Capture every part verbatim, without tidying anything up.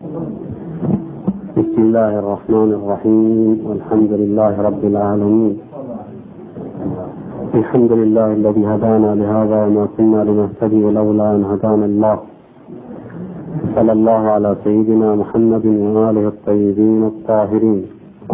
بسم الله الرحمن الرحيم، والحمد لله رب العالمين. الحمد لله الذي هدانا لهذا وما كنا لنهتدي لولا أن هدانا الله. صلى الله على سيدنا محمد وآله الطيبين الطاهرين.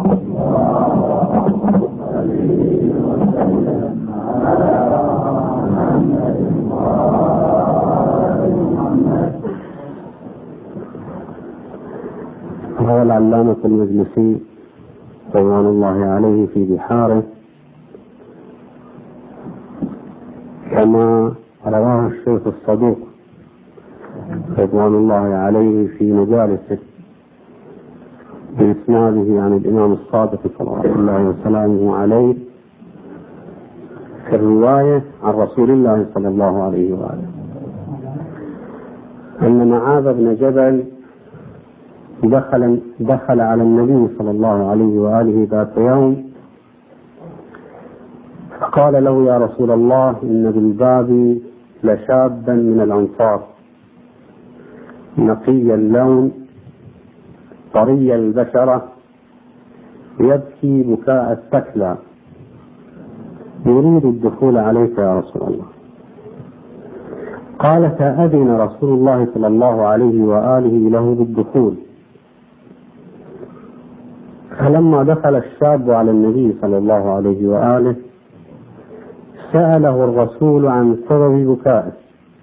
روى العلامة المجلسي رضوان الله عليه في بحاره كما رواه الشيخ الصدوق رضوان الله عليه في مجالسه بإسناده عن الإمام الصادق صلى الله وسلامه عليه في الرواية عن رسول الله صلى الله عليه وآله أن معاذ بن جبل دخل, دخل على النبي صلى الله عليه وآله ذات يوم فقال له: يا رسول الله، إن بالباب لشابا من الأنصار نقي اللون طري البشرة يبكي بكاء الثكلى يريد الدخول عليك يا رسول الله. قال: فأذن رسول الله صلى الله عليه وآله له بالدخول. فلما دخل الشاب على النبي صلى الله عليه وآله سأله الرسول عن سبب بكائه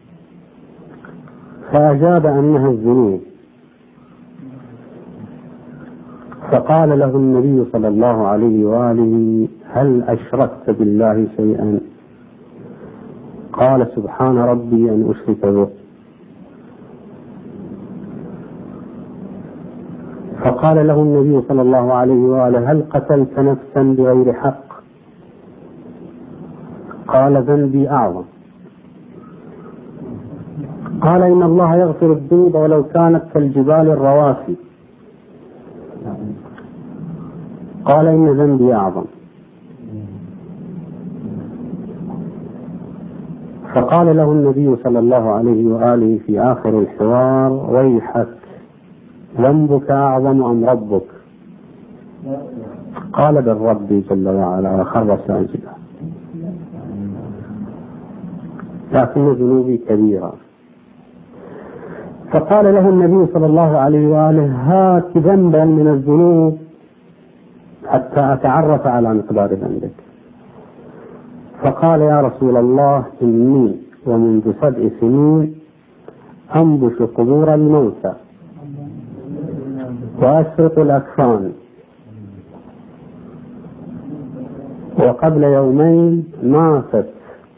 فأجاب أنها الذنوب. فقال له النبي صلى الله عليه وآله: هل أشركت بالله شيئا؟ قال: سبحان ربي أن أشرك به. فقال له النبي صلى الله عليه وآله: هل قتلت نفسا بغير حق؟ قال: ذنبي أعظم. قال: إن الله يغفر الذنوب ولو كانت كالجبال الرواسي. قال: إن ذنبي أعظم. فقال له النبي صلى الله عليه وآله في آخر الحوار: ويحك، ذنبك أعظم أم ربك؟ قال: بل ربي جل وعلا، وخر ساجدا. لكن ذنوبي كبيرة. فقال له النبي صلى الله عليه وآله: هات ذنبا من الذنوب حتى أتعرف على مقدار ذنبك. فقال: يا رسول الله، إني ومنذ سبع سنين أنبش قبور الموتى وأسرق الأكفان، وقبل يومين ماتت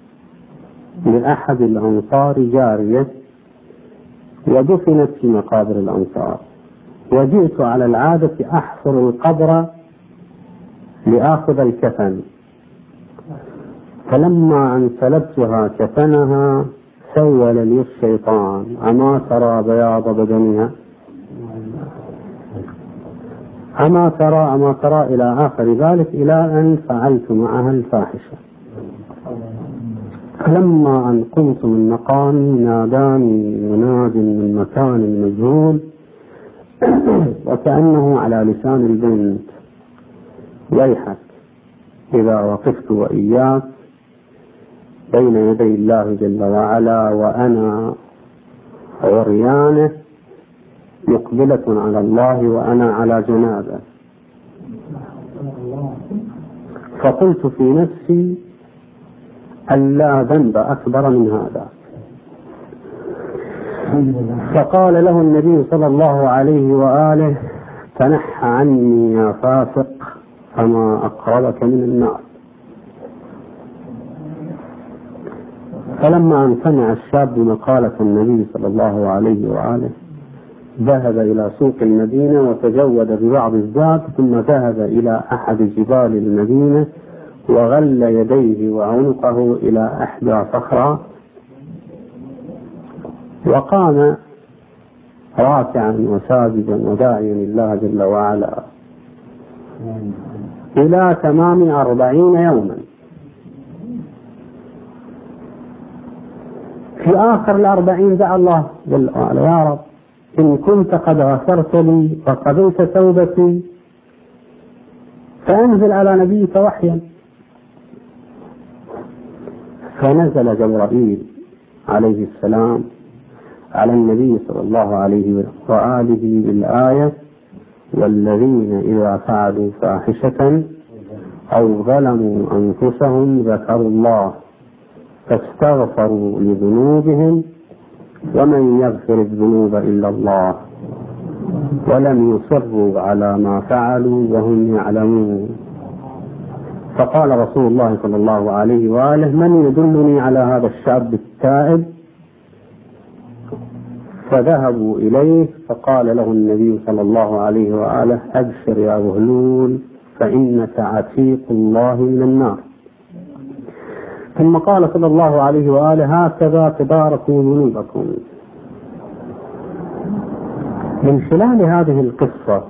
لأحد الأنصار جارية ودفنت في مقابر الأنصار، وجئت على العادة أحفر القبر لآخذ الكفن، فلما أن سلبتها كفنها سول لي الشيطان: أما ترى بياض بدنها؟ أما ترى أما ترى إلى آخر ذلك، إلى أن فعلت معها الفاحشة. فلما أن قمت من مقامي ناداني مناد من مكان مجهول وكأنه على لسان البنت: ويحك، إذا وقفت وإياك بين يدي الله جل وعلا وأنا عريانه مقبلة على الله وأنا على جنابه. فقلت في نفسي: ألا ذنب أكبر من هذا. فقال له النبي صلى الله عليه وآله: تنحى عني يا فاسق، فما أقربك من النار. فلما أن سمع الشاب مقالة النبي صلى الله عليه وآله ذهب إلى سوق المدينة وتجود ببعض الزاد، ثم ذهب إلى أحد جبال المدينة وغل يديه وعنقه إلى إحدى صخرة، وقام راكعا وساجدا وداعيا الله جل وعلا إلى تمام أربعين يوما. في آخر الأربعين دعا الله جل وعلا: يا رب إن كنت قد غفرت لي وقبلت توبتي فأنزل على نبيك وحيا. فنزل جبرائيل عليه السلام على النبي صلى الله عليه وآله بالآية: والذين إذا فعلوا فاحشة أو ظلموا أنفسهم ذكروا الله فاستغفروا لذنوبهم ومن يغفر الذنوب إلا الله ولم يصروا على ما فعلوا وهم يعلمون. فقال رسول الله صلى الله عليه وآله: من يدلني على هذا الشاب التائب؟ فذهبوا إليه فقال له النبي صلى الله عليه وآله: أبشر يا بهلول فإنك عتيق الله من النار. ثم قال صلى الله عليه وآله: هكذا تباركوا ذنوبكم. من خلال هذه القصة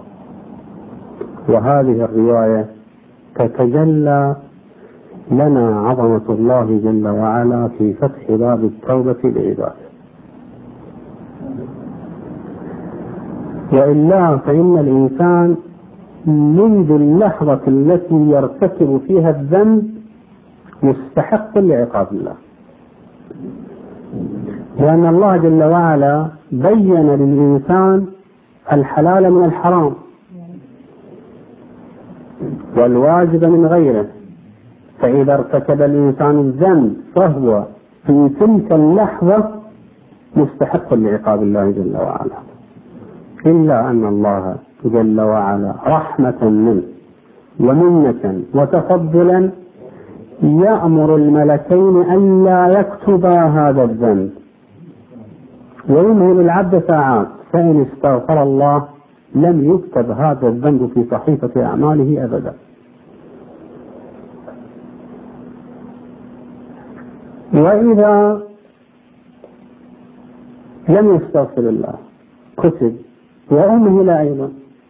وهذه الرواية تتجلى لنا عظمة الله جل وعلا في فتح باب التوبة لعباده. وإلا فإن الإنسان منذ اللحظة التي يرتكب فيها الذنب مستحق لعقاب الله، لأن الله جل وعلا بين للإنسان الحلال من الحرام والواجب من غيره، فإذا ارتكب الإنسان الذنب فهو في تلك اللحظة مستحق لعقاب الله جل وعلا. إلا أن الله جل وعلا رحمة منه ومنة وتفضلا يأمر الملكين أن لا يكتبا هذا الذنب ويمهل العبد ساعات، فإن استغفر الله لم يكتب هذا الذنب في صحيفة أعماله أبدا. وإذا لم يستغفر الله كتب وأمهل أيضا،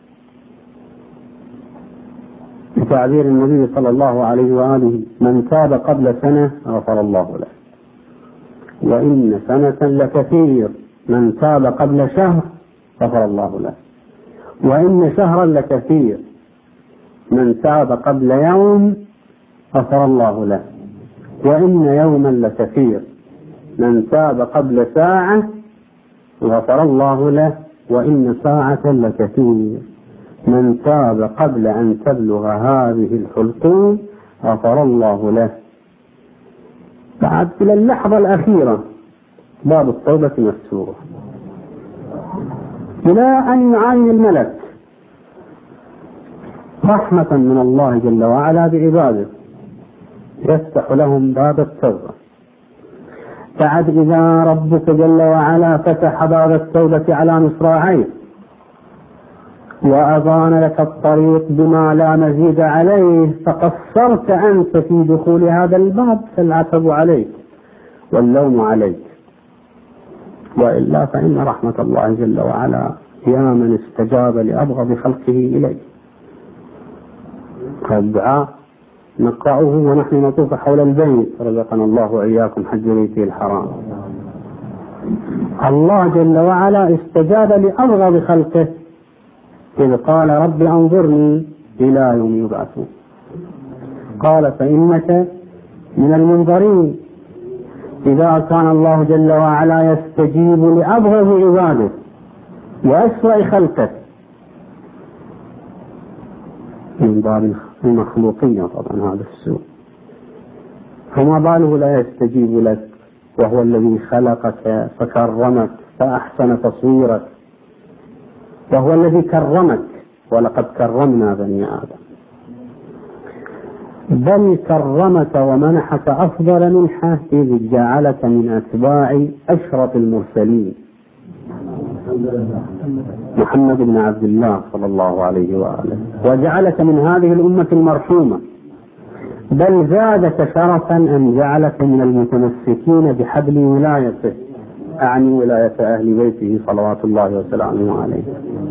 بتعبير النبي صلى الله عليه وآله: من تاب قبل سنة غفر الله له، وإن سنة لكثير، من تاب قبل شهر غفر الله له، وإن شهرا لكثير، من تاب قبل يوم غفر الله له، وإن يوما لكثير، من تاب قبل ساعة غفر الله له، وإن ساعة لكثير، من تاب قبل أن تبلغ هذه الحلقوم غفر الله له. بعد إلى اللحظة الأخيرة باب التوبة مفتوح، إلى أن يعاين الملك رحمة من الله جل وعلا بعباده يفتح لهم باب التوبة. بعد إذا ربك جل وعلا فتح باب التوبة على مصراعيه وأبان لك الطريق بما لا مزيد عليه، فقصرت أنت في دخول هذا الباب، فالعتب عليك واللوم عليك. وإلا فإن رحمة الله جل وعلا يا من استجاب لأبغض خلقه إليه. الدعاء نقرأه ونحن نطوف حول البيت، رزقنا الله وإياكم حج بيته الحرام. الله جل وعلا استجاب لأبغض خلقه إذ قال: رب أنظرني إلى يوم يبعثون. قال: فإنك من المنظرين. إذا كان الله جل وعلا يستجيب لأبغض عباده وأسوأ خلقه من باب المخلوقية طبعا هذا السوء، فما باله لا يستجيب لك وهو الذي خلقك فكرمك فأحسن تصويرك، وهو الذي كرمك، ولقد كرمنا بني آدم، بل كرمك ومنحك أفضل منحة إذ جعلك من أتباع أشرف المرسلين محمد بن عبد الله صلى الله عليه وآله، وجعلك من هذه الأمة المرحومة، بل زادك شرفا أن جعلك من المتمسكين بحبل ولايته، أعني ولاية أهل بيته صلوات الله وسلامه عليه.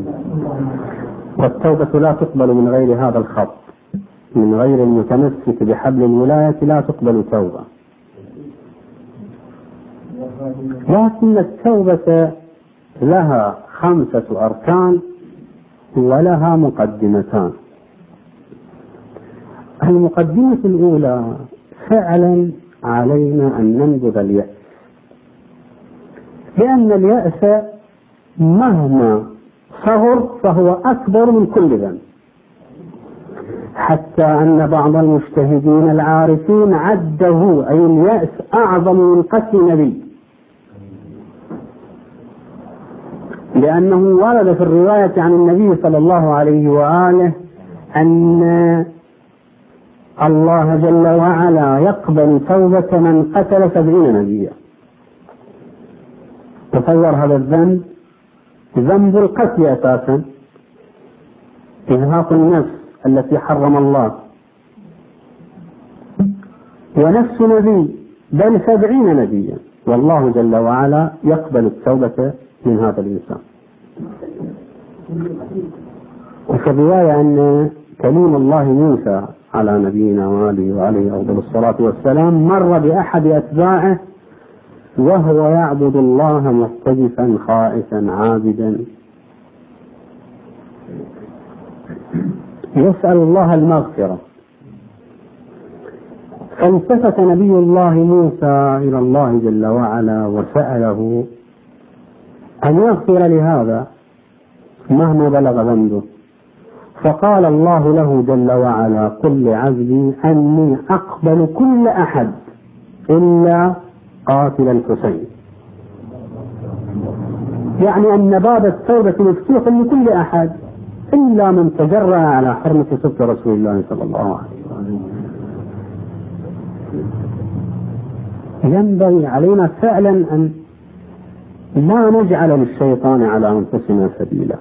والتوبة لا تقبل من غير هذا الخط، من غير المتمسك بحبل الولاية لا تقبل توبة. لكن التوبة لها خمسة أركان ولها مقدمتان. المقدمة الأولى: فعلا علينا أن ننبذ اليأس، لأن اليأس مهما صغر فهو أكبر من كل ذنب، حتى أن بعض المجتهدين العارفين عده أي اليأس أعظم من قتل نبي، لأنه ورد في الرواية عن النبي صلى الله عليه وآله أن الله جل وعلا يقبل توبة من قتل سبعين نبيا. تصور هذا الذنب، ذنب القتل أساسا، إرهاق النفس التي حرم الله، ونفس نبي بل سبعين نبيا، والله جل وعلا يقبل التوبة من هذا الإنسان. وفي الرواية أن كليم الله موسى على نبينا وآله وعليه أفضل الصلاة والسلام مر بأحد أتباعه وهو يعبد الله مستجفا خائفا عابدا، يسأل الله المغفرة، فالتفت نبي الله موسى إلى الله جل وعلا وسأله أن يغفر لهذا مهما بلغ ذنبه، فقال الله له جل وعلا: قل لعبدي أني أقبل كل أحد إلا قاتل الحسين، يعني أن باب التوبة مفتوح لكل أحد إلا من تجرأ على حرمة سب رسول الله صلى الله عليه وسلم. ينبغي علينا فعلا أن لا نجعل للشيطان على أنفسنا سبيلا،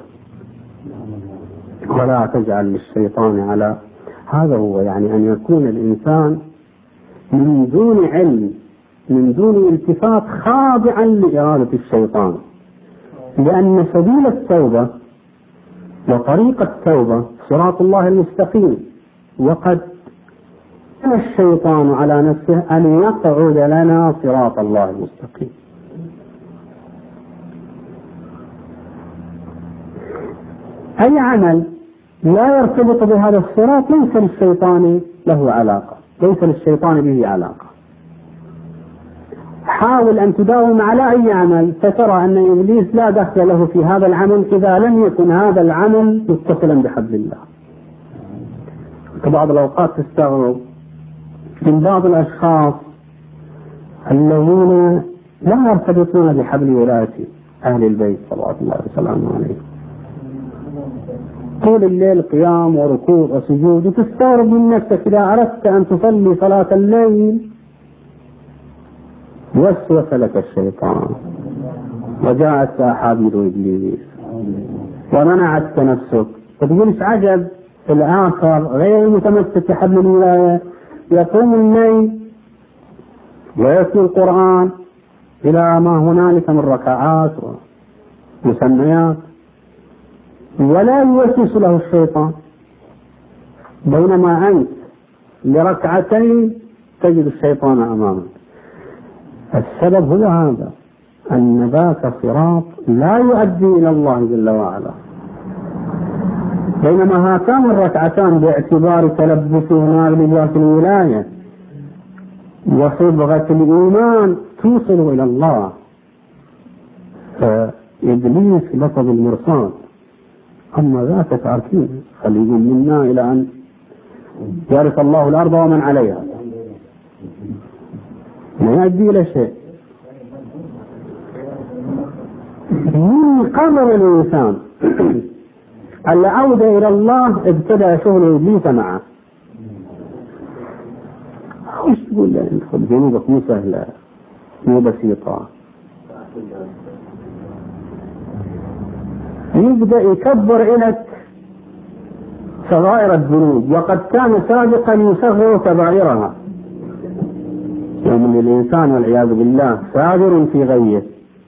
ولا تجعل للشيطان على، هذا هو يعني أن يكون الإنسان من دون علم من دون التفات خاضعا لإرادة الشيطان، لأن سبيل التوبة وطريق التوبة صراط الله المستقيم، وقد كان الشيطان على نفسه أن يقعد لنا صراط الله المستقيم. أي عمل لا يرتبط بهذا الصراط ليس للشيطان له علاقة، ليس للشيطان به علاقة. حاول أن تداوم على أي عمل فترى أن إبليس لا دخل له في هذا العمل إذا لم يكن هذا العمل متصلا بحبل الله. في بعض الأوقات تستغرب من بعض الأشخاص الذين لا يرتبطون بحبل ولاية أهل البيت صلوات الله وسلامه عليهم، طول الليل قيام وركوع وسجود، وتستغرب من نفسك إذا أردت أن تصلي صلاة الليل وسوس لك الشيطان وجاءت أحابيل إبليس ومنعتك نفسك، وتقولش عجب الآخر غير متمسك بحبل الولاية يقوم الليل ويتلو القرآن إلى ما هنالك من ركعات ومسميات ولا يوسوس له الشيطان، بينما أنت لركعتين تجد الشيطان أمامك. السبب هو هذا، أن ذاك صراط لا يؤدي إلى الله جل وعلا، بينما هاتان الركعتان باعتبار تلبسهما بلباس الولاية وصبغة الإيمان توصل إلى الله. فإبليس لفظ المرصاد، أما ذاك تركين خليه منا إلى أن يرث الله الأرض ومن عليها، لا يؤدي إلى شيء. من قرر الإنسان العودة إلى الله ابتدأ شغل إبليس معه. وش تقول له ادخل ذنوبك مو سهلة مو بسيطة، يبدأ يكبر إليك صغائر الذنوب وقد كان سابقا يصغر كبائرها. يوم الإنسان والعياذ بالله سابر في غيه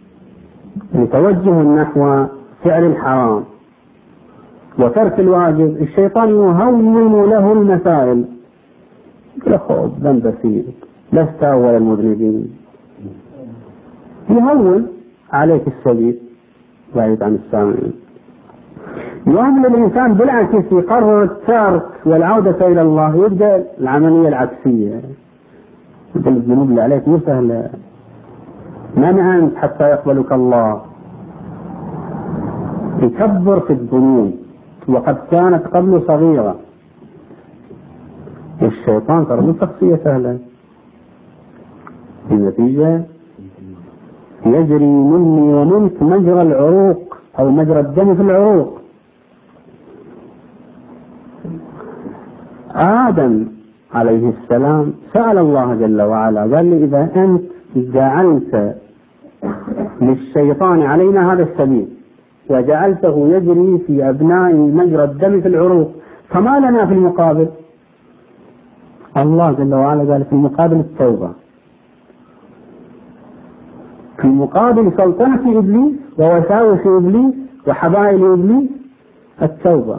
متوجه نحو فعل الحرام وترك الواجب، الشيطان يهون له المسائل، يقول خذ ذنب بسيط لست أول المذنبين، يهون عليك السبيل بعيد عن السامعين. يوم الإنسان بالعكس يقرر الترك والعودة إلى الله يبدأ العملية العكسية. يقول الذنوب اللي عليك مو سهلة، من أنت حتى يقبلك الله؟ يكبر في الذنوب وقد كانت قبل صغيرة. الشيطان ترى مو شخصية سهلة، النتيجة يجري مني ومنك مجرى العروق أو مجرى الدم في العروق. آدم عليه السلام سأل الله جل وعلا، قال لي إذا أنت جعلت للشيطان علينا هذا السبيل وجعلته يجري في أبناء مجرى الدم في العروق فما لنا في المقابل؟ الله جل وعلا قال في المقابل التوبة، في مقابل سلطنة إبليس ووساوس إبليس وحبائل إبليس التوبة.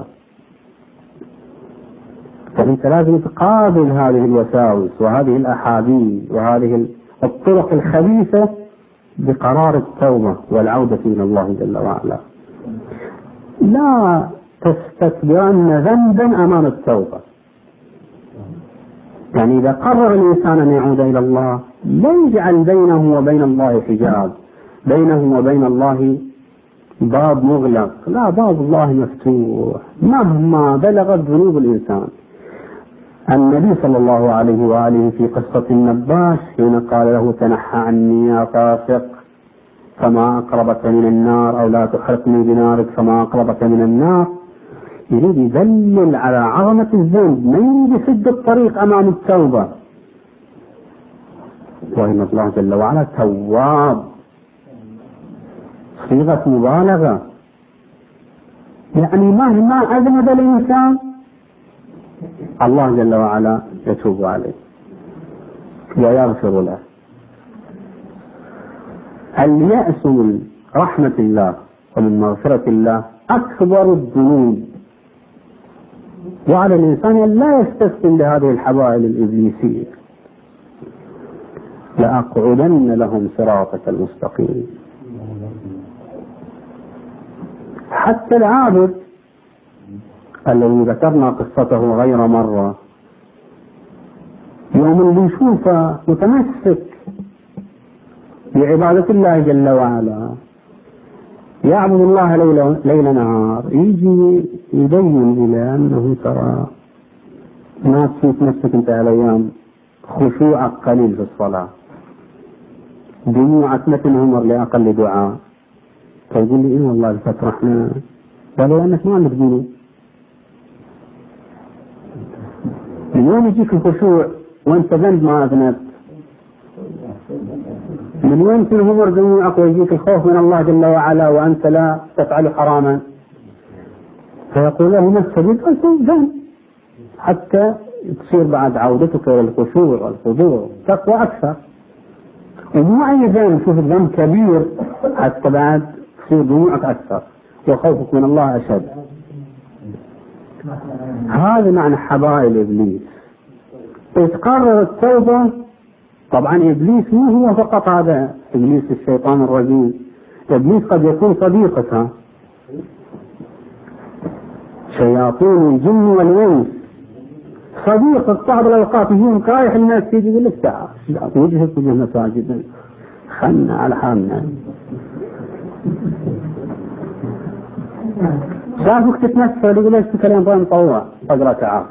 فأنت لازم تقابل هذه الوساوس وهذه الأحابيل وهذه الطرق الخبيثة بقرار التوبة والعودة إلى الله جل وعلا. لا تستكبرن ذنبا أمام التوبة. يعني إذا قرر الإنسان أن يعود إلى الله لا يجعل بينه وبين الله حجاب، بينه وبين الله باب مغلق، لا، باب الله مفتوح مهما بلغت ذنوب الإنسان. النبي صلى الله عليه وآله في قصة النباش حين قال له تنحى عني يا فاسق فما أقربك من النار، أو لا تحرقني بنارك فما أقربك من النار، يريد يدلل على عظمة الذنب، ما يريد يسد الطريق أمام التوبة. وإن الله جل وعلا تواب، صيغة مبالغة، يعني مهما أذنب الإنسان الله جل وعلا يتوب عليه ويغفر له. اليأس من رحمة الله ومن مغفرة الله أكبر الذنوب، وعلى الإنسان أن لا يستسلم لهذه الحبائل الإبليسية. لأقعدن لهم صراطك المستقيم. حتى العابد الذي ذكرنا قصته غير مرة، يوم اللي يشوفه متمسك بعبادة الله جل وعلا يعبد الله ليل, ليل نهار، يجي يبين إلى أنه ترى ما تشوف نفسك أنت على أيام خشوعك قليل في الصلاة، دموعك مثل همر لأقل دعاء، فيقول لي إيه والله الفترة احنا قالوا أنك ما عندك ذنوب. من وين يجيك الخشوع وأنت ذنب ما أذنبت؟ من وين تنهمر دموعك ويجيك الخوف من الله جل وعلا وأنت لا تفعل حراما؟ فيقول له ما السبيل؟ ذنب، حتى تصير بعد عودتك إلى الخشوع والخضوع تقوى أكثر. ومو أي ذنب، شوف الذنب كبير حتى بعد تصير دموعك أكثر وخوفك من الله أشد. هذا معنى حبائل إبليس. تقرر التوبة. طبعا إبليس مو هو فقط هذا إبليس الشيطان الرجيم، إبليس قد يكون صديقك، شياطين الجن والإنس صديقك بعض الأوقات يجيهم رايح الناس تيجي يقول لك تعال وجهك وجه مساجد خلنا على حالنا، شافك تتنفل يقول لك كلام ضايم طوع اقرأ تعال،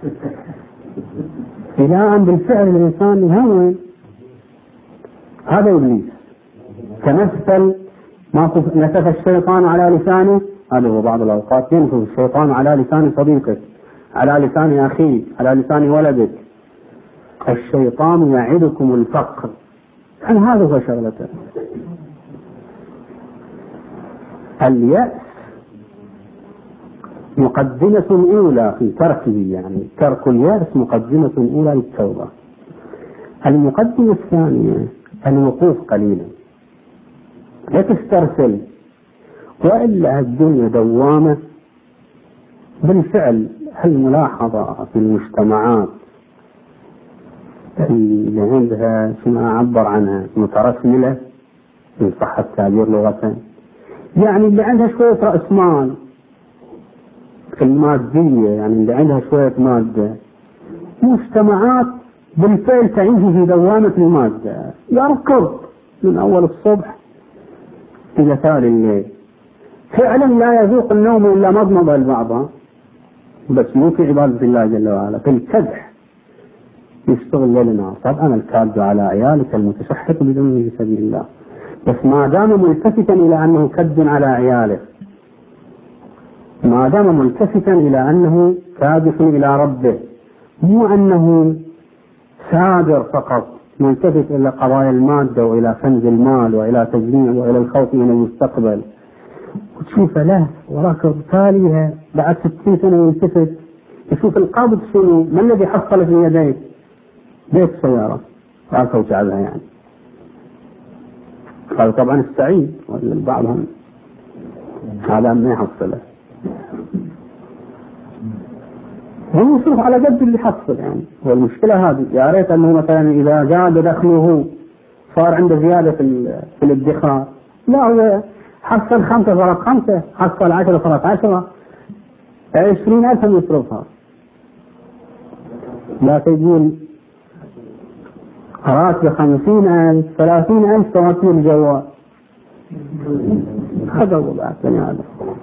إلى أن بالفعل الإنسان يهون. هذا إبليس تمثل ما نسف الشيطان على لسانه، هذا هو بعض الأوقات ينسف الشيطان على لسان صديقك، على لسان أخيك، على لسان ولدك. الشيطان يعدكم الفقر، يعني هذا هو شغلته. اليأس مقدمة أولى في تركه، يعني ترك اليأس مقدمة أولى للتوبة. المقدمة الثانية الوقوف قليلا، لا تسترسل، وإلا الدنيا دوامة. بالفعل الملاحظة في المجتمعات اللي عندها ما أعبر عنها مترسملة إن صح التعبير لغة، يعني اللي عندها شوية رأس مال المادية، يعني اللي عندها شوية مادة، مجتمعات بالفعل تعيش في دوامة المادة، يركض من أول الصبح إلى تالي الليل، فعلا لا يذوق النوم إلا مضمضة لبعضها، بس مو في عبادة الله جل وعلا، في الكدح يشتغل ليل نهار. طبعا الكاد على عيالك المتشحط بدونه في سبيل الله، بس ما دام ملتفتا إلى أنه كد على عياله، ما دام ملتفتا إلى أنه كادح إلى ربه، مو أنه سادر فقط ملتفت إلى قضايا المادة وإلى كنز المال وإلى تجميع وإلى الخوف من المستقبل، وتشوف له وراك تاليها بعد ستين سنة يلتفت يشوف القابض شنو، ما الذي حصل في يديه؟ بيت سيارة راسه وشعبها يعني. قال طبعا السعيد بعضهم هذا ما يحصله، هو يصرف على قد اللي حصل يعني. والمشكلة هذه يا ريت أنه مثلا إذا زاد دخله صار عنده زيادة في في الادخار، لا هو حصل خمسة صارت خمسة، حصل عشرة صارت عشرة، عشرين ألف يصرفها. لا تقول راتب خمسين ألف ثلاثين ألف تواتير الجوال خذوا بعد هذا.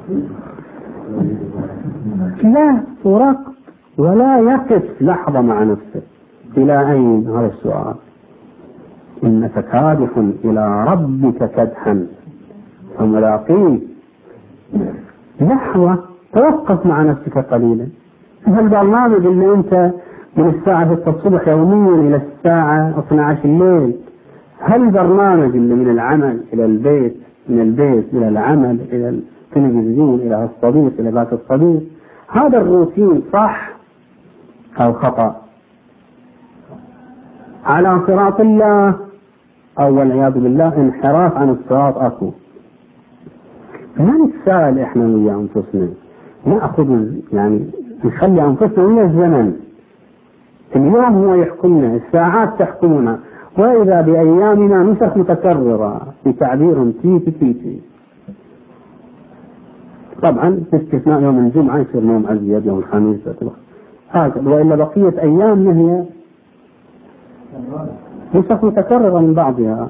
لا فرق ولا يقف لحظة مع نفسه إلى أين هذا السؤال، إنك كادح إلى ربك كدحا فملاقيه. لحظة توقف مع نفسك قليلا. هالبرنامج اللي أنت من الساعة ستة الصبح يوميا إلى الساعة اثني عشر الليل، هالبرنامج اللي من العمل إلى البيت، من البيت إلى العمل إلى التلفزيون إلى الصديق إلى ذات الصديق، هذا الروتين صح أو خطأ على صراط الله أو والعياذ بالله انحراف عن الصراط أكو. ما نتساءل إحنا ويا أنفسنا، نأخذ يعني نخلي أنفسنا ويا الزمن، اليوم هو يحكمنا، الساعات تحكمنا، وإذا بأيامنا نسخ متكررة بتعبير تيتي تيتي. طبعا باستثناء يوم الجمعة يصير نوم أزيد، يوم الخميس هكذا، وإلا بقية أيامنا هي نسخ متكررة من بعضها،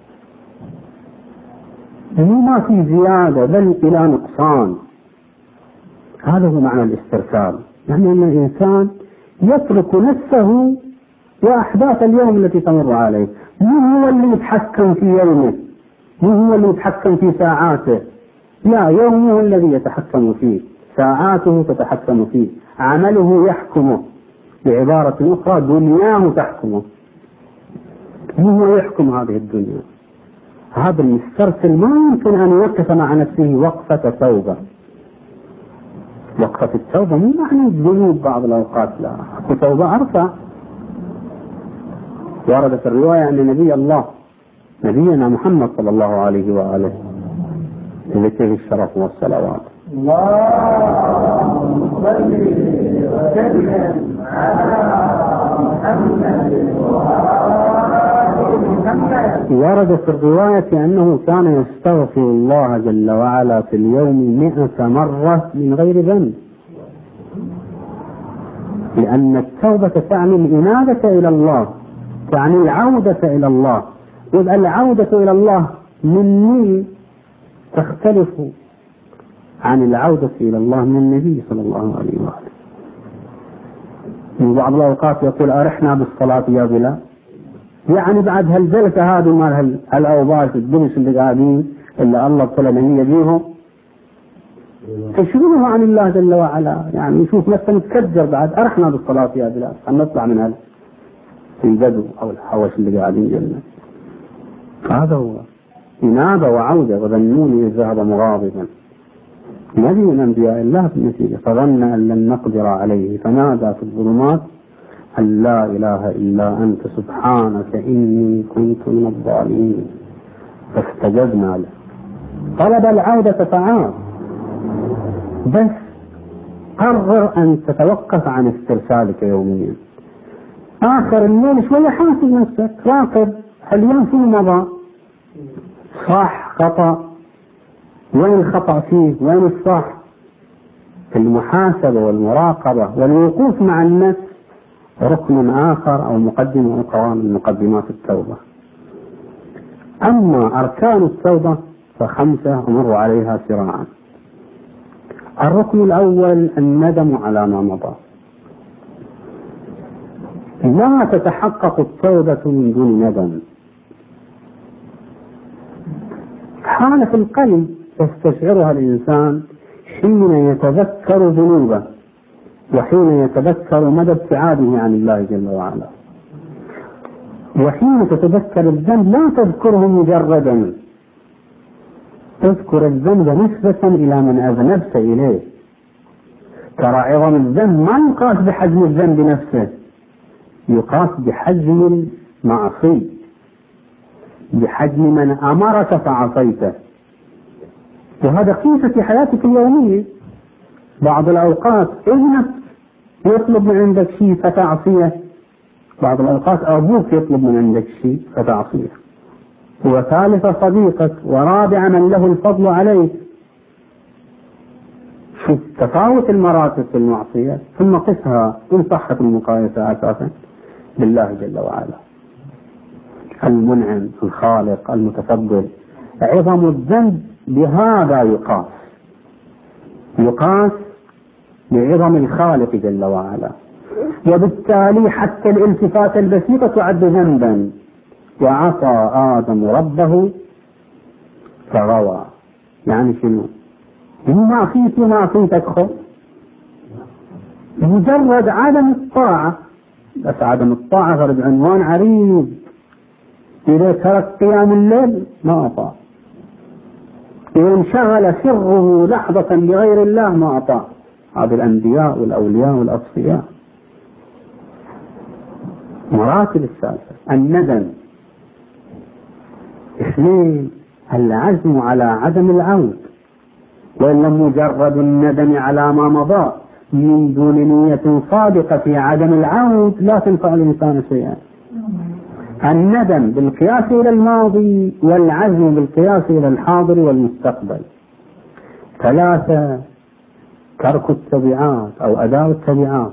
مو ما في زيادة بل إلى نقصان. هذا هو معنى الاسترسال، يعني أن الإنسان يترك نفسه وأحداث اليوم التي تمر عليه، مو هو اللي يتحكم في يومه، مو هو اللي يتحكم في ساعاته، لا، يومه الذي يتحكم فيه، ساعاته تتحكم فيه، عمله يحكمه، بعبارة أخرى دنياه تحكمه، مو هو يحكم هذه الدنيا. هذا المسترسل ما يمكن أن يوقف مع نفسه وقفة توبة. وقفة التوبة مو معنى الذنوب بعض الأوقات، لا، التوبة أرفع. وردت الرواية أن نبي الله نبينا محمد صلى الله عليه وآله لذكره الشرف والصلوات اللهم صل وسلم على محمد. ورد في الرواية أنه كان يستغفر الله جل وعلا في اليوم مئة مرة من غير ذنب، لأن التوبة تعني الإنابة إلى الله، تعني العودة إلى الله، يبقى العودة إلى الله مني تختلف عن العودة إلى الله من النبي صلى الله عليه وآله. من بعض الأوقات يقول أرحنا بالصلاة يا بلال، يعني بعد هالجلسة هذه مال هالأوباش الدمش اللي قاعدين إلا الله طلع هي بيهم تشغله عن الله جل وعلا، يعني يشوف نفسه متكدر بعد أرحنا بالصلاة يا بلال، أن نطلع من هذا البدو أو الحوش اللي قاعدين جنة. هذا هو إنابة وعودة. وظنوني إذ ذهب مغاضبا، نبي من أنبياء الله في النتيجة، فظن أن لن نقدر عليه فنادى في الظلمات أن لا إله إلا أنت سبحانك إني كنت من الظالمين، فاستجبنا له. طلب العودة فعاد، بس قرر أن تتوقف عن استرسالك يوميا. آخر الليل شوية حاسب نفسك، راقب اليوم في مضى، صح خطأ، وين الخطأ فيه، وين الصح، المحاسبة والمراقبة والوقوف مع النفس ركن آخر أو مقدمة أخرى من مقدمات التوبة. أما أركان التوبة فخمسة أمر عليها سراعا. الركن الأول الندم على ما مضى. لا تتحقق التوبة من دون ندم. حالة القلب يستشعرها الإنسان حين يتذكر ذنوبه وحين يتذكر مدى ابتعاده عن الله جل وعلا. وحين تتذكر الذنب لا تذكره مجردا، تذكر الذنب نسبة إلى من أذنبت إليه. ترى عظم الذنب ما يقاس بحجم الذنب نفسه، يقاس بحجم المعصي، بحجم من أمرك فعصيته. وهذا قيسة في حياتك اليومية. بعض الأوقات ابنك يطلب من عندك شيء فتعصيه، بعض الأوقات أبوك يطلب من عندك شيء فتعصيه، وثالثة صديقك، ورابع من له الفضل عليك. شوف تفاوت المراتب في المعصية، ثم قسها إن صحت المقايسة أساسا بالله جل وعلا المنعم الخالق المتفضل. عظم الذنب بهذا يقاس، يقاس بعظم الخالق جل وعلا. وبالتالي حتى الالتفات البسيطة تعد ذنبا. وعصى آدم ربه فغوى، يعني شنو؟ ما أخيت ما أخيتك خو مجرد عدم الطاعة، بس عدم الطاعة غرب عنوان عريض. إذا ترك قيام الليل ما أطاع، إذا انشغل سره لحظة بغير الله ما أطاع. هذا الأنبياء والأولياء والأصفياء. مراتب الثالثة الندم. اثنين العزم على عدم العود، وإلا مجرد الندم على ما مضى من دون نية صادقة في عدم العود لا تنفع الإنسان شيئا. الندم بالقياس إلى الماضي، والعزم بالقياس إلى الحاضر والمستقبل. ثلاثة ترك التبعات أو أداء التبعات،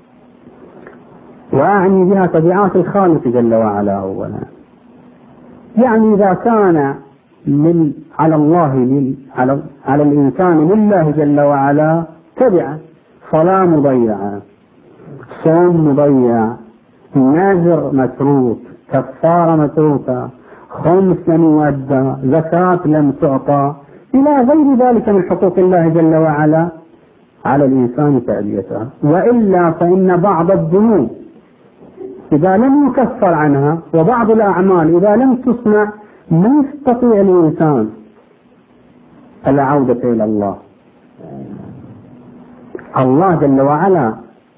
وأعني بها تبعات الخالق جل وعلا أولا. يعني إذا كان من على الله من على, على الإنسان لله جل وعلا تبعة، صلاة مضيعة، صوم مضيع، نذر متروك، كفارة متروكة، خمس لم يؤدى، زكاة لم تعطى، إلى غير ذلك من حقوق الله جل وعلا على الإنسان تأديتها. وإلا فإن بعض الذنوب إذا لم يكفر عنها، وبعض الأعمال إذا لم تصنع، ما يستطيع الإنسان العودة إلى الله. الله جل وعلا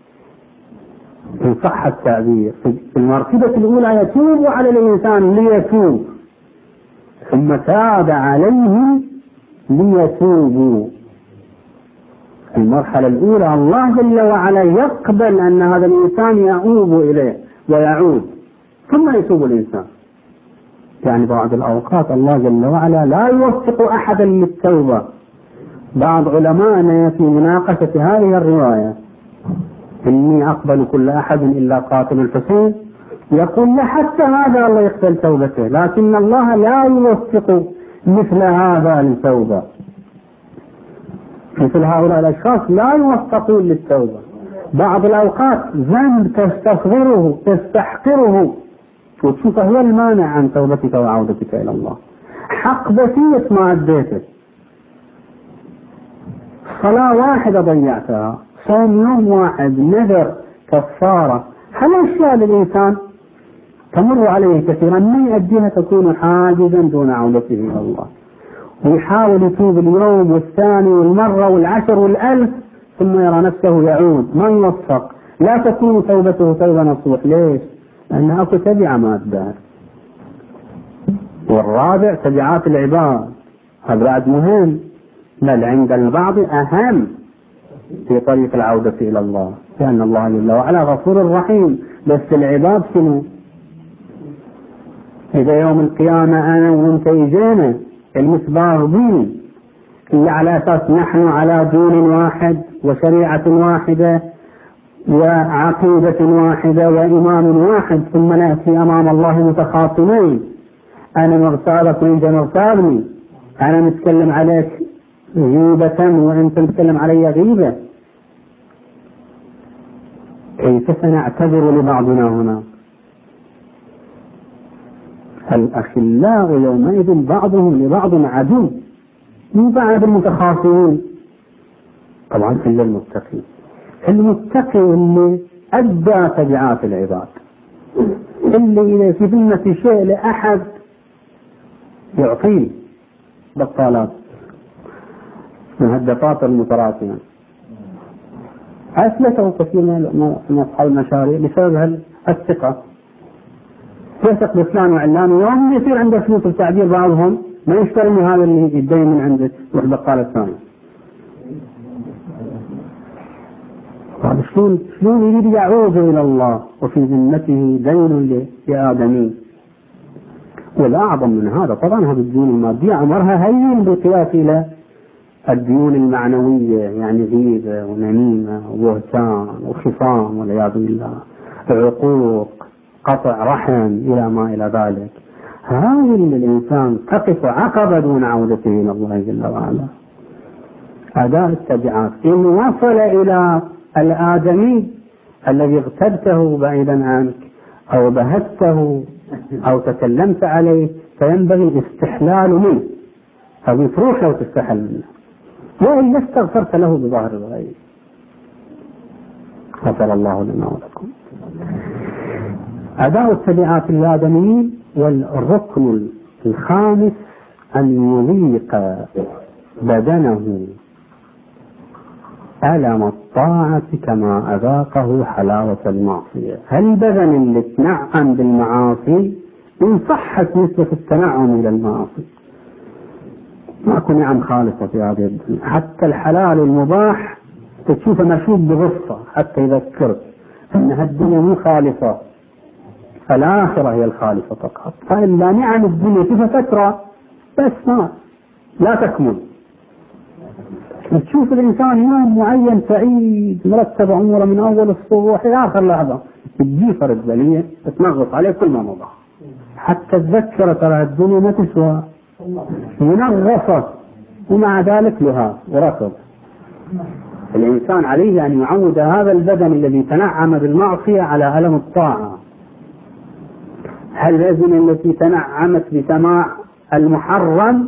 إن صح التعبير في المرتبة الأولى يتوب على الإنسان ليتوب، ثم تاب عليهم ليتوبوا. المرحلة الأولى الله جل وعلا يقبل أن هذا الإنسان يؤوب إليه ويعود، ثم يتوب الإنسان. يعني بعض الأوقات الله جل وعلا لا يوفق أحدا للتوبة. بعض علماءنا في مناقشة هذه الرواية إني أقبل كل أحد إلا قاتل الحسين، يقول حتى هذا الله يقبل توبته، لكن الله لا يوفق مثل هذا للتوبة. مثل هؤلاء الأشخاص لا يوفقون للتوبة. بعض الأوقات ذنب تستصغره تستحقره وتشوف هو المانع عن توبتك وعودتك إلى الله. حق بسيط ما أديته، صلاة واحدة ضيعتها، صوم يوم واحد، نذر، كفارة، هالأشياء للإنسان تمر عليه كثيرا ما يؤديها تكون حاجزا دون عودته إلى الله، ويحاول يتوب اليوم والثاني والمرة والعشر والألف، ثم يرى نفسه يعود ما يوفق. لا تكون توبته توبة نصوح. ليش؟ لأنها أكو تبعة ما أداها. والرابع تبعات العباد، هذا بعد مهم، بل عند البعض أهم في طريق العودة إلى الله، لأن الله جل وعلا غفور رحيم. بس العباد شنو؟ إذا يوم القيامة أنا وأنت يجينا المسبار بين هي على أساس نحن على دين واحد وشريعة واحدة وعقيدة واحدة وإمام واحد، ثم نأتي أمام الله متخاصمين، أنا مغتابك وأنت مغتابني، أنا نتكلم عليك غيبة وأنت تتكلم علي غيبة، كيف سنعتذر لبعضنا هنا؟ الأخلاء يومئذ بعضهم لبعض عدو، مو بعد المتخاصمين. طبعا إلا المتقي، المتقي اللي أدى تبعات العباد، اللي إذا في ذمة شيء لأحد يعطيه بطالات من الدفاتر المتراكمة. أثبتوا كثير من أصحاب المشاريع بسبب الثقة، يثق بفلان وعلان، يوم يصير عنده فلوس التعبير بعضهم ما يشتري من هذا اللي يدين من عنده والبقالة الثانية. شلون شلون يريد يعود إلى الله وفي ذمته دين لآدمين؟ والأعظم من هذا طبعا هذه الديون المادية أمرها هين بالقياس إلى الديون المعنوية، يعني غيبة ونميمة وبهتان وخصام والعياذ بالله، عقوق، قطع رحم إلى ما إلى ذلك. هذه الإنسان تقف عقبة دون عودته إلى الله جل وعلا. أداء التبعات إن وصل إلى الآدمي الذي اغتبته بعيدا عنك أو بهته أو تكلمت عليه، فينبغي الاستحلال منه، هذه تروح لو تستحل منه، وإن استغفرت له بظاهر الغيب. غفر الله لنا ولكم. أداء التبعات الآدميين. والركن الخامس أن يضيق بدنه ألم الطاعة كما أذاقه حلاوة المعصية. البدن اللي تنعم بالمعاصي إن صحت نسبة التنعم إلى المعاصي ماكو نعم خالصة في هذه الدنيا، حتى الحلال المباح تشوفه مشوب بغصة حتى يذكرك أن الدنيا مو خالصة، الآخرة هي الخالصة فقط. فإلا نعم الدنيا فيها فترة بس ما لا تكمل. تشوف الإنسان يوم معين سعيد مرتب أموره من أول الصبح إلى آخر لحظة، تجي فرد بلية تتنغص عليه كل ما مضى، حتى تذكر ترى الدنيا ما تسوى، منغصة ومع ذلك لها وركض. الإنسان عليه أن يعود هذا البدن الذي تنعم بالمعصية على ألم الطاعة. هل الأذن التي تنعمت بسماع المحرم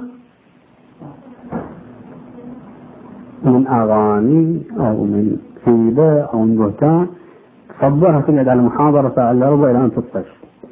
من أغاني أو من سيدة أو من بهتان صبرها تقعد على المحاضرة ساعة إلا ربع إلى أن تطفش؟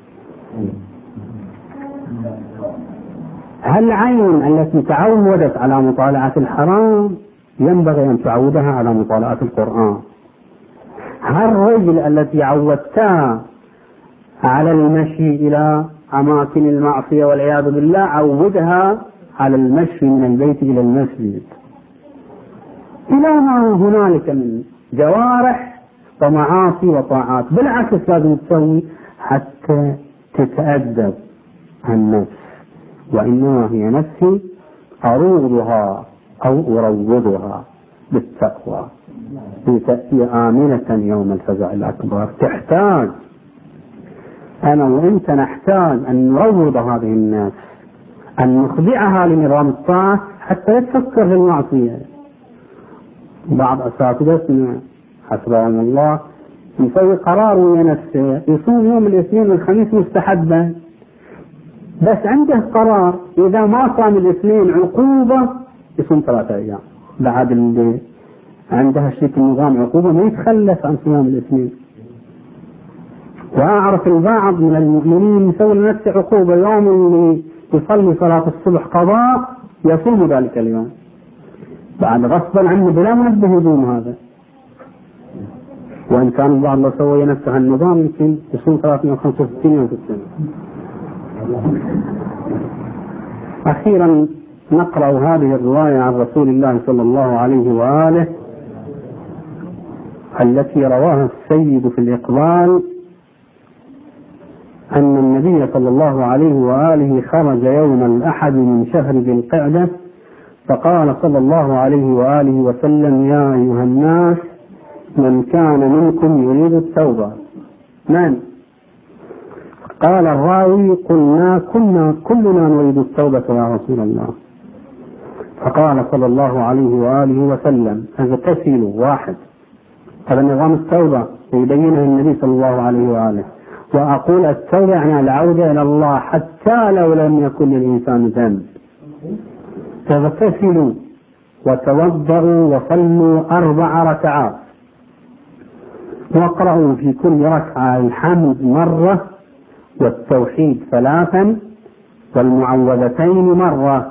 هل العين التي تعودت على مطالعة الحرام ينبغي أن تعودها على مطالعة القرآن؟ هل الرجل التي عودتها على المشي إلى أماكن المعصية والعياذ بالله عودها على المشي من البيت إلى المسجد؟ إلى ما هنالك من جوارح ومعاصي وطاعات. بالعكس لازم تسوي حتى تتأدب النفس، وإنما هي نفسي أروضها أو أروضها بالتقوى لتأتي آمنة يوم الفزع الأكبر. تحتاج أنا وإنت نحتاج أن نروض هذه النفس، أن نخضعها لنظام الطاعة حتى يتفكر في المعصية. بعض أساتذتنا حسبهم الله يسوي قرار ويا نفسه يصوم يوم الاثنين والخميس مستحبا، بس عنده قرار إذا ما صام الاثنين عقوبة يصوم ثلاثة أيام. بعد اللي عندها شيء النظام عقوبة ما يتخلف عن صيام الاثنين. وأعرف البعض من المؤمنين يسوي لنفسه عقوبة، يوم اللي يصلي صلاة الصبح قضاء يصوم ذلك اليوم بعد غصبا عنه بلا منبه يصوم هذا. وإن كان البعض لو سوي نفسه النظام يمكن يصوم ثلاثمائة وخمسة وستين يوم في السنة. أخيرا نقرأ هذه الرواية عن رسول الله صلى الله عليه وآله التي رواها السيد في الإقبال أن النبي صلى الله عليه وآله خرج يوم الأحد من شهر ذي القعدة فقال صلى الله عليه وآله وسلم: يا أيها الناس، من كان منكم يريد التوبة. من؟ قال الراوي: قلنا كنا كلنا نريد التوبة يا رسول الله. فقال صلى الله عليه وآله وسلم: اغتسلوا. واحد، هذا نظام التوبة يبينه النبي صلى الله عليه وآله. وأقول التوبة يعني العودة إلى الله حتى لو لم يكن للإنسان ذنب. فاغتسلوا وتوضأوا وصلوا أربع ركعات، واقرأوا في كل ركعة الحمد مرة، والتوحيد ثلاثا، والمعوذتين مرة،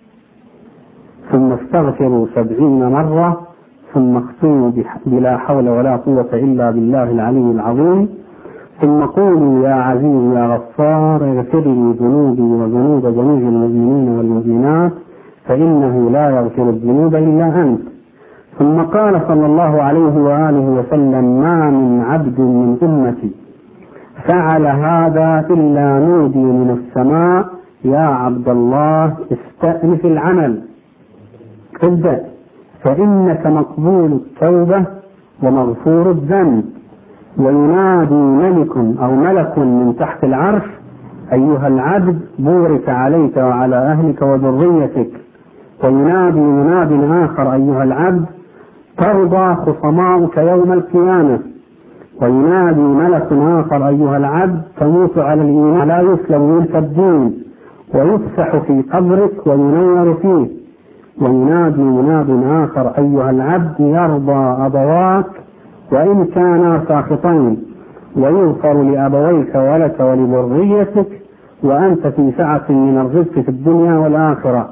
ثم استغفروا سبعين مرة، ثم اختموا بلا حول ولا قوة إلا بالله العلي العظيم، ثم قولوا: يا عزيز يا غفار، اغفر لي ذنوبي وذنوب جميع المؤمنين والمؤمنات، فإنه لا يغفر الذنوب إلا أنت. ثم قال صلى الله عليه وآله وسلم: ما من عبد من أمتي فعل هذا إلا نودي من السماء: يا عبد الله، استأنف العمل، ابدأ، فإنك مقبول التوبة ومغفور الذنب. وينادي ملك أو ملك من تحت العرش: أيها العبد، بورك عليك وعلى أهلك وذريتك. وينادي مناد آخر: أيها العبد، ترضى خصماؤك يوم القيامة. وينادي ملك آخر: أيها العبد، تموت على الإيمان لا يسلم منك الدين، ويفسح في قبرك وينور فيه. وينادي مناد آخر: أيها العبد، يرضى أبواك وإن كانا ساخطين، ويغفر لأبويك ولك ولذريتك، وأنت في سعة من الرزق في الدنيا والآخرة.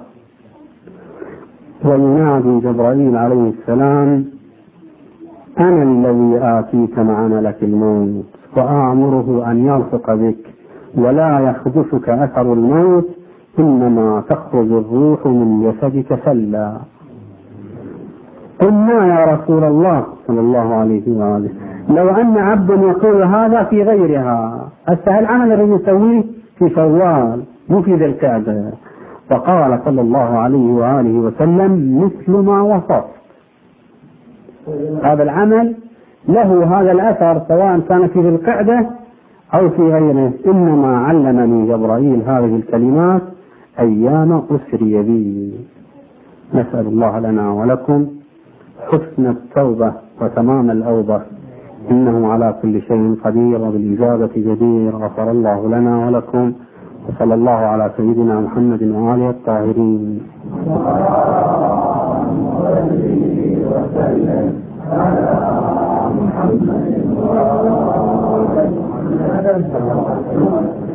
وينادي جبرائيل عليه السلام: أنا الذي آتيك مع ملك الموت، وآمره أن يرفق بك، ولا يخدشك أثر الموت، إنما تخرج الروح من جسدك سلا. قلنا: يا رسول الله صلى الله عليه وآله، لو أن عبد يقول هذا في غيرها، السهل عمل الذي يسويه في شوال مو في ذي القعدة. فقال صلى الله عليه وآله وسلم: مثل ما وصف، هذا العمل له هذا الأثر سواء كان في ذي القعدة أو في غيره. إنما علمني جبرائيل هذه الكلمات أيام أسري بي. نسأل الله لنا ولكم حسن التوبة وتمام الأوبة، إنه على كل شيء قدير وبالإجابة جدير. غفر الله لنا ولكم، وصلى الله على سيدنا محمد وآله الطاهرين. وسلم على محمد وآله